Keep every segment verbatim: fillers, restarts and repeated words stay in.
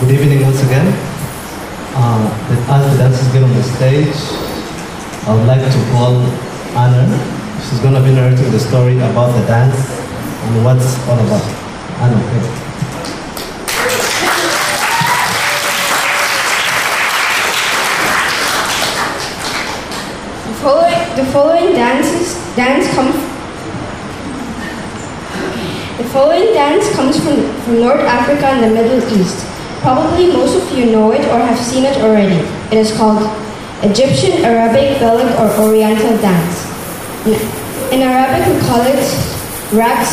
good evening once again. Uh, as the dancers get on the stage, I would like to call Anna. She's going to be narrating the story about the dance and what it's all about. Anna, okay. The following, the following dances, dance comes The following dance comes from, from North Africa and the Middle East. Probably most of you know it or have seen it already. It is called Egyptian, Arabic, Gaelic, or Oriental dance. In, in Arabic, we call it Raqs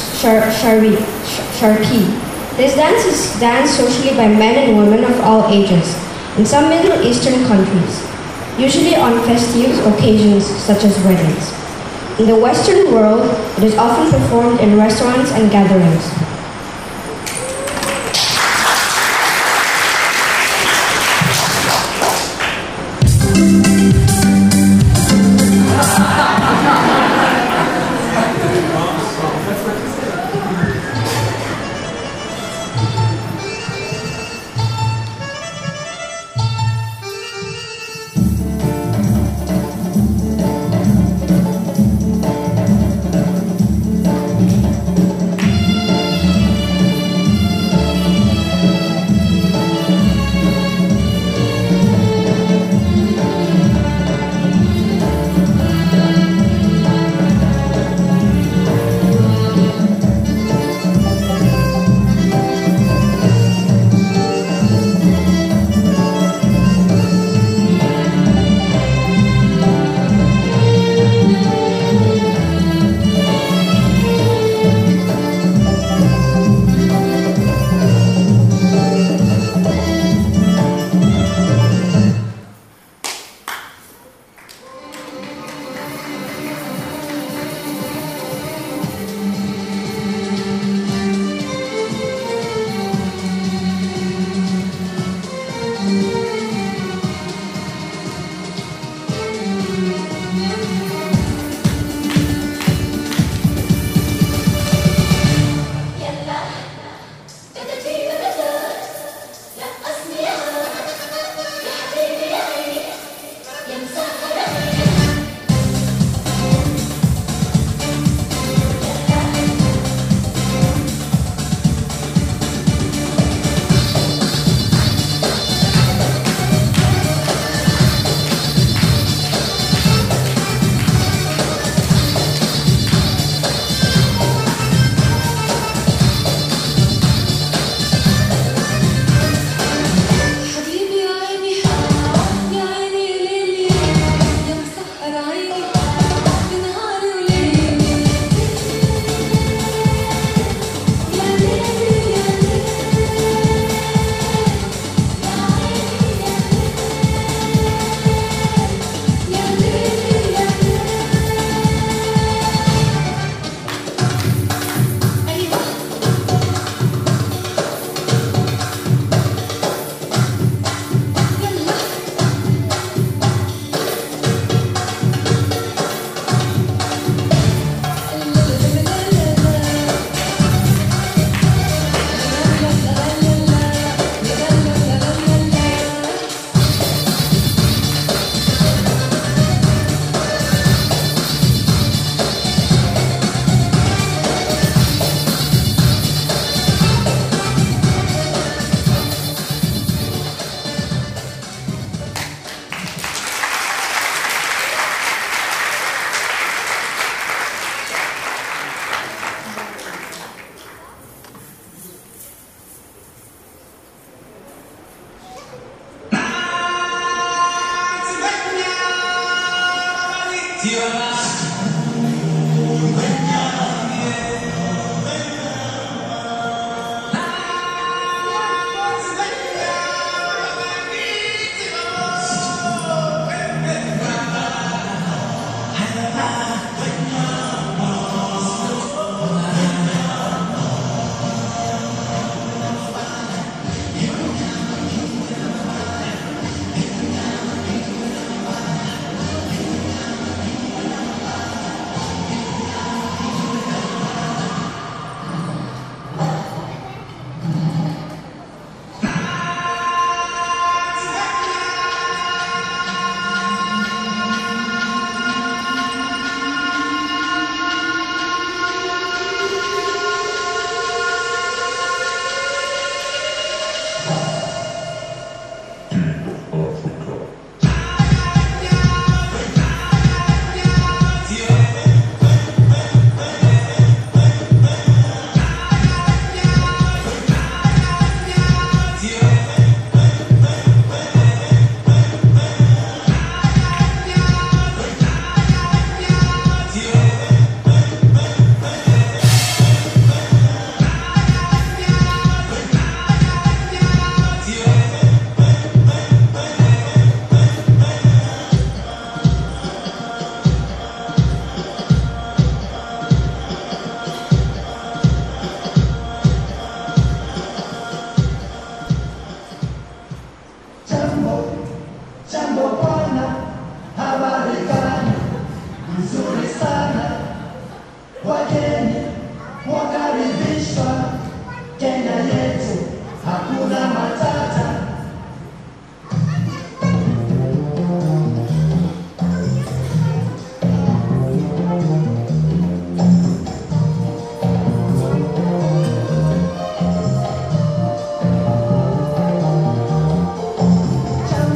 Sharqi. This dance is danced socially by men and women of all ages in some Middle Eastern countries, usually on festive occasions such as weddings. In the Western world, it is often performed in restaurants and gatherings. Jambo, jambo bwana, habari gani? Nzuri sana, wageni wakaribishwa. Kenya yetu hakuna matata. Jambo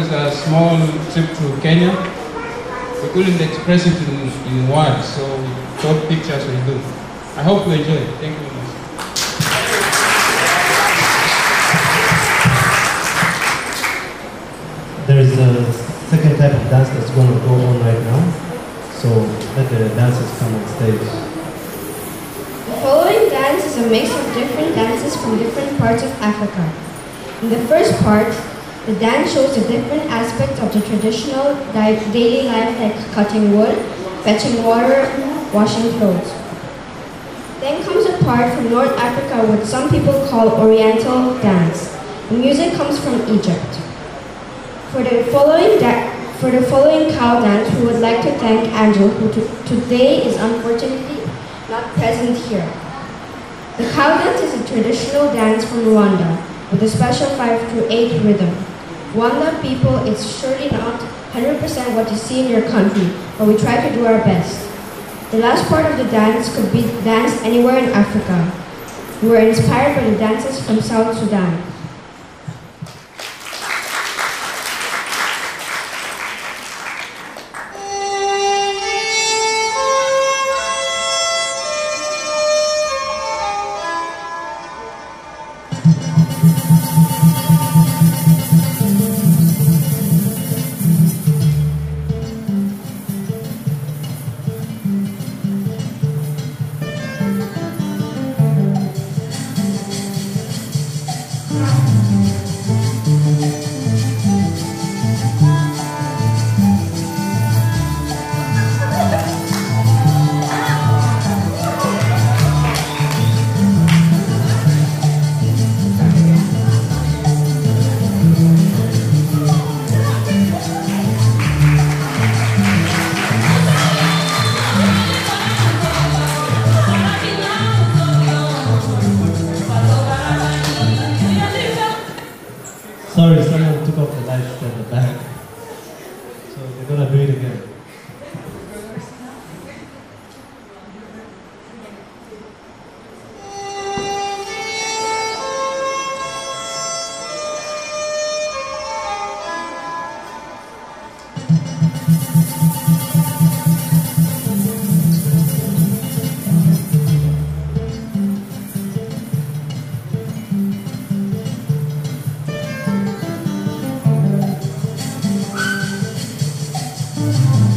was a small trip to Kenya. We couldn't express it in, in words, so we thought pictures will do. I hope you enjoy it. Thank you very much. There is a second type of dance that's going to go on right now. So let the dancers come on stage. The following dance is a mix of different dances from different parts of Africa. In the first part, the dance shows the different aspects of the traditional di- daily life like cutting wood, fetching water, washing clothes. Then comes a part from North Africa which some people call Oriental dance. The music comes from Egypt. For the following da- for the following cow dance, we would like to thank Angel, who t- today is unfortunately not present here. The cow dance is a traditional dance from Rwanda with a special five to eight rhythm. Rwanda people, it's surely not one hundred percent what you see in your country, but we try to do our best. The last part of the dance could be danced anywhere in Africa. We were inspired by the dances from South Sudan. Sorry, someone took off the lights at the back. So they're gonna do it again. Thank you.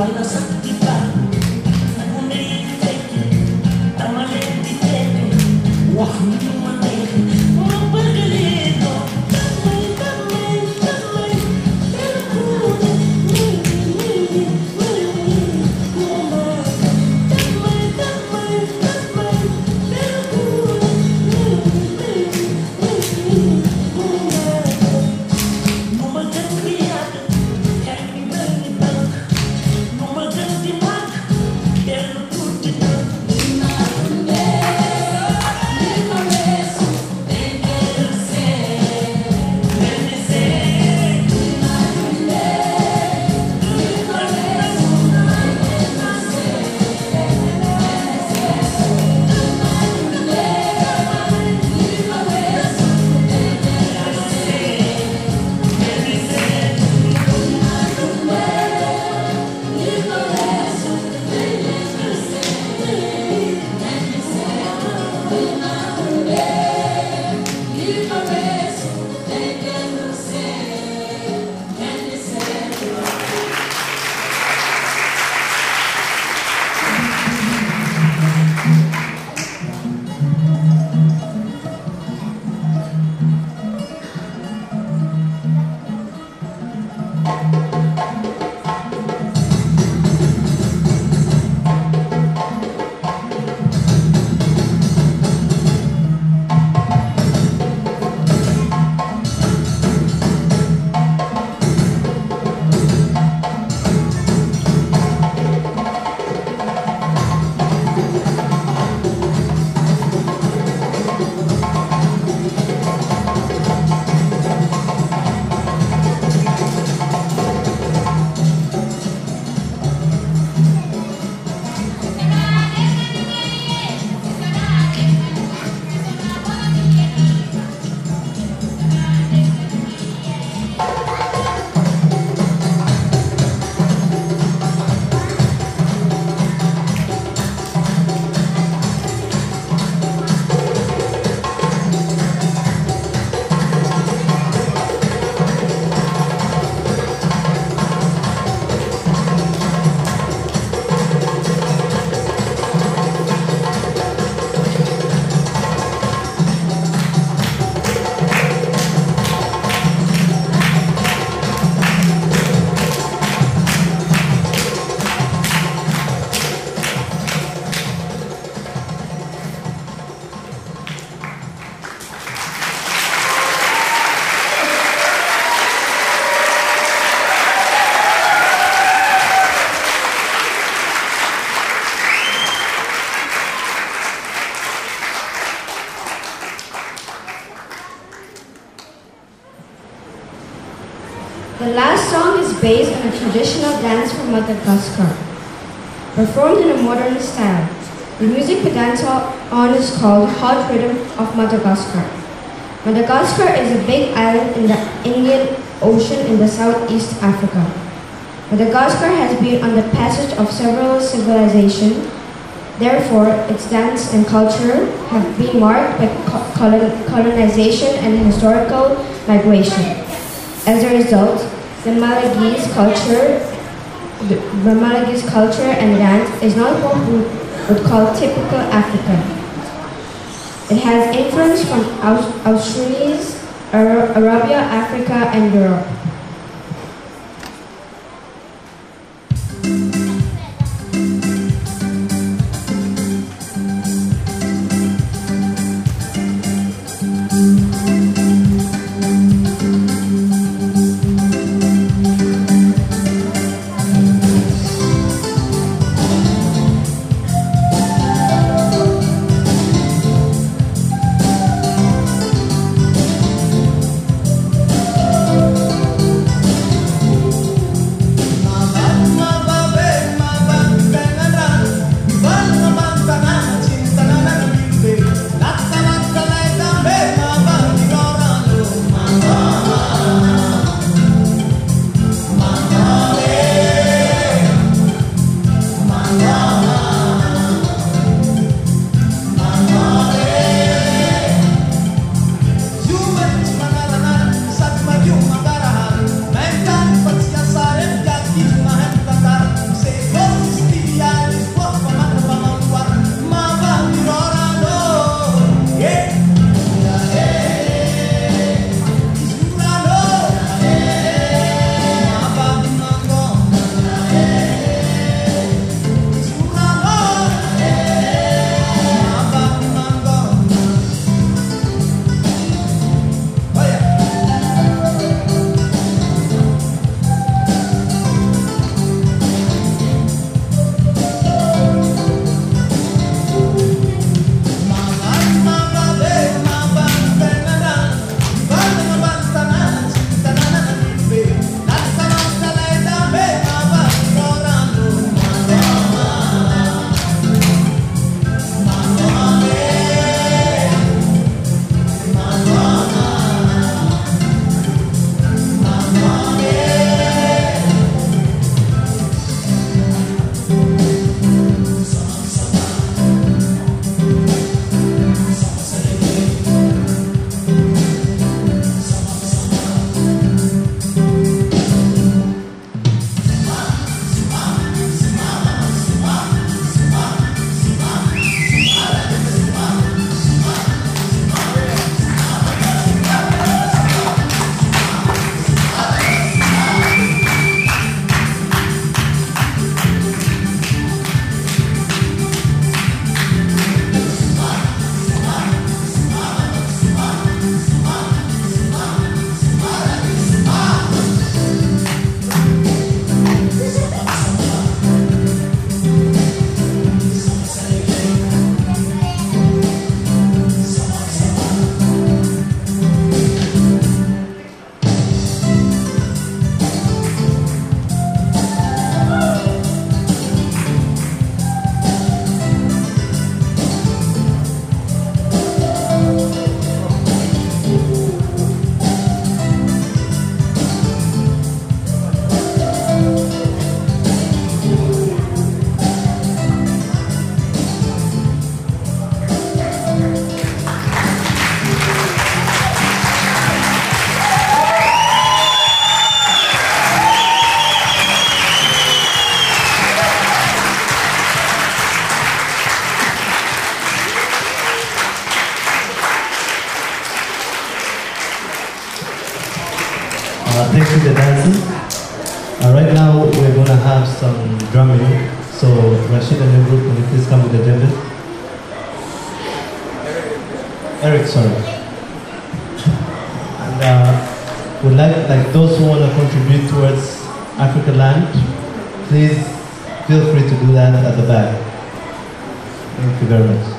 The last song is based on a traditional dance from Madagascar, performed in a modern style. The music we dance on is called Hot Rhythm of Madagascar. Madagascar is a big island in the Indian Ocean in the Southeast Africa. Madagascar has been on the passage of several civilizations. Therefore, its dance and culture have been marked by colonization and historical migration. As a result, the Malagasy culture, the Malagasy culture and dance is not what we would call typical African. It has influence from Australia, Arabia, Africa, and Europe. Thank you. the dancing. Uh, right now we're going to have some drumming. So Rashid and your group, can you please come with the djembe? Eric, sorry. And uh, would like, like those who want to contribute towards Africa Land, please feel free to do that at the back. Thank you very much.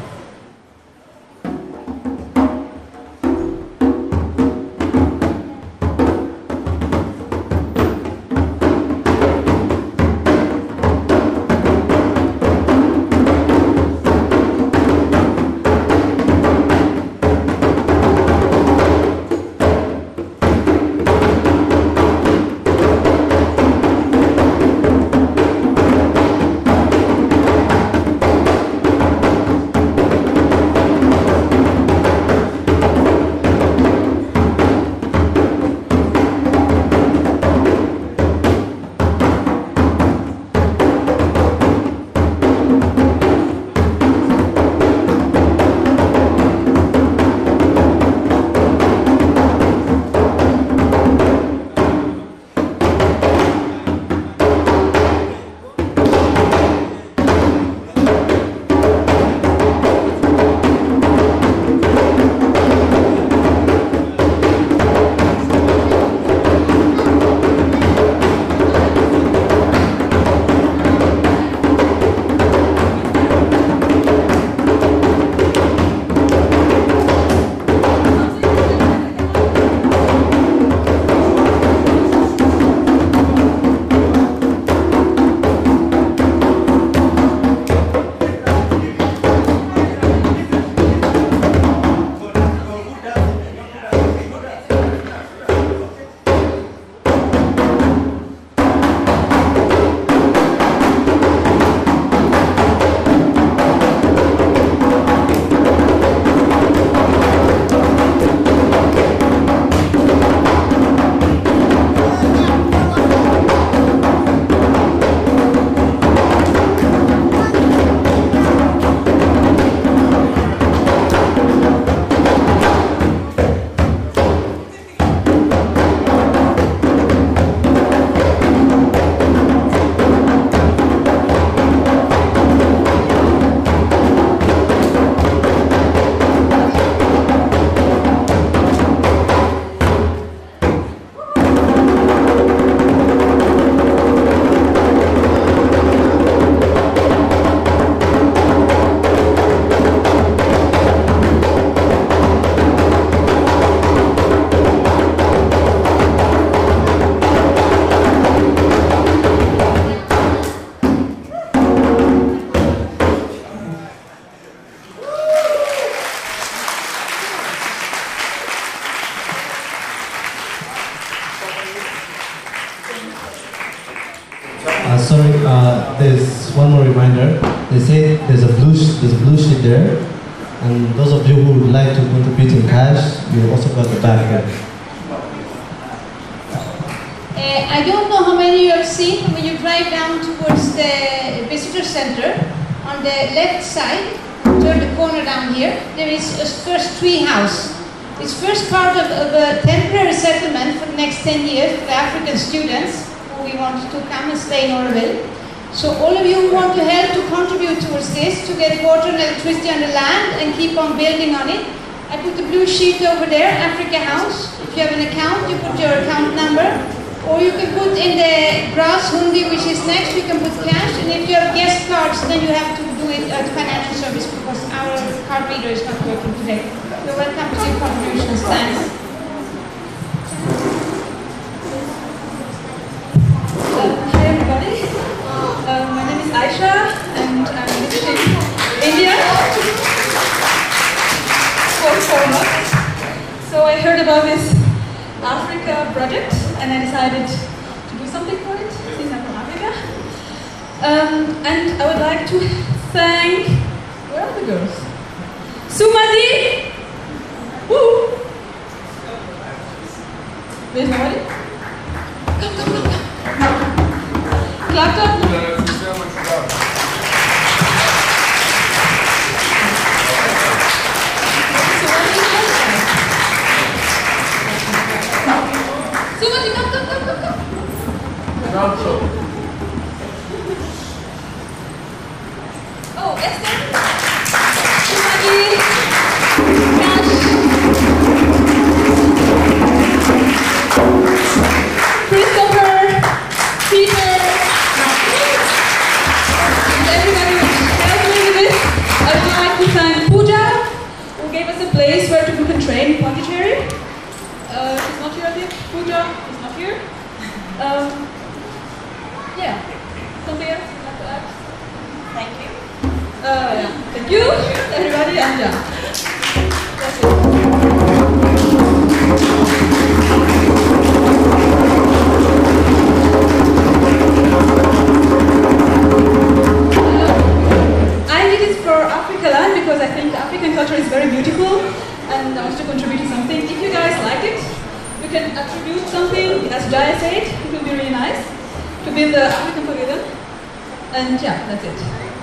Uh, sorry, uh, there's one more reminder. They say there's a blue sh there's a blue sheet there, and those of you who would like to contribute in cash, you also got the bag here. Uh, I don't know how many you have seen when you drive down towards the visitor center. On the left side, turn the corner down here, there is a first tree house. It's first part of, of a temporary settlement for the next ten years for the African students who we want to come and stay in Oroville. So all of you who want to help to contribute towards this, to get water and electricity on the land and keep on building on it, I put the blue sheet over there, Africa House. If you have an account, you put your account number. Or you can put in the grass hundi, which is next, you can put cash. And if you have guest cards, then you have to do it at financial service because our card reader is not working today. You're welcome to your contributions. Thanks. Uh, hi everybody. Uh, my name is Aisha and I'm living in India for four months. So I heard about this Africa project and I decided to do something for it since I'm from Africa. Um, and I would like to thank, where are the girls? Sumati! Woo! There's nobody? Come, come, come, come. Clap, clap. Sumati, come, come. Oh, Esther, Maggie, Cash, Christopher, Peter, and everybody who helped me with this. I would like to thank Pooja, who gave us a place where to book and train in Pondicherry. Uh, she's not here, I think. Pooja is not here. Um, yeah. Something else you'd like to add? Thank you. Uh, yeah. Thank you, everybody, and yeah. That's it. I did it for Africa Land because I think African culture is very beautiful and I want to contribute to something. If you guys like it, you can attribute something, as Jaya said, it will be really nice to build the African pavilion. And yeah, that's it.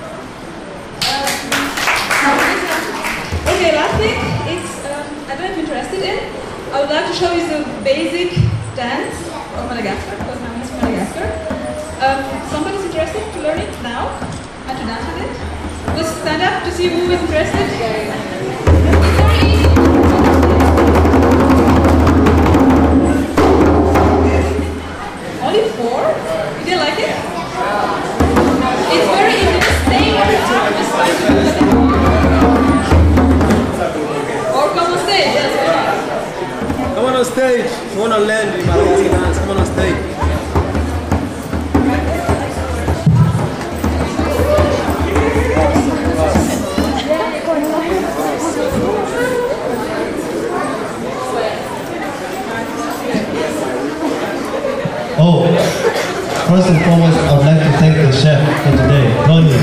Um, okay, last thing is, um, I don't know if you're interested in, I would like to show you the basic dance of Madagascar, because my name is from Madagascar. Um, somebody's interested to learn it now and to dance with it? Just stand up to see who is interested. It's very easy. Only four? You didn't like it? It's very easy. Just stay where you are. Just try to do it. Or come on stage. Yes. Come on on stage. You want to learn the Madagascar dance? Come on on stage. Oh, first and foremost, I would like to thank the chef for today, Tony.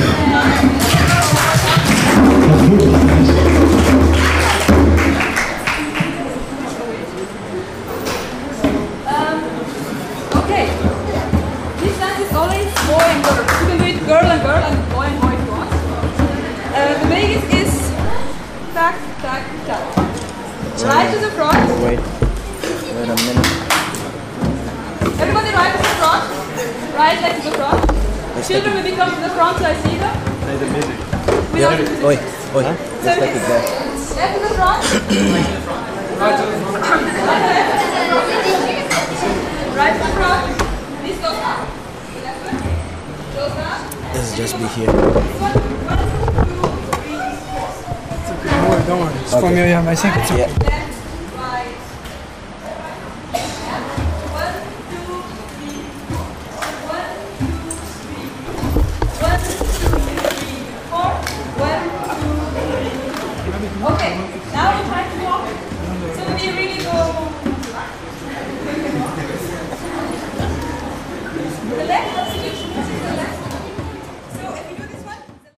Um, okay. This dance is always boy and girl. You can do it girl and girl and boy and boy if you want. Uh, the basics is tack, tack, tack. Right to the front. Wait. Wait a minute. Everybody right to the front. Right leg to the front. Children will come to the front so I see them. Play the music. Without the music. Oi, oi. So Just like it there. left to the front. Right to the front. Right to the front. This goes up. Left one. Goes up. Let's just be here. One, one, two, three, four. Don't worry, don't worry. It's familiar, I think it's okay. Yeah.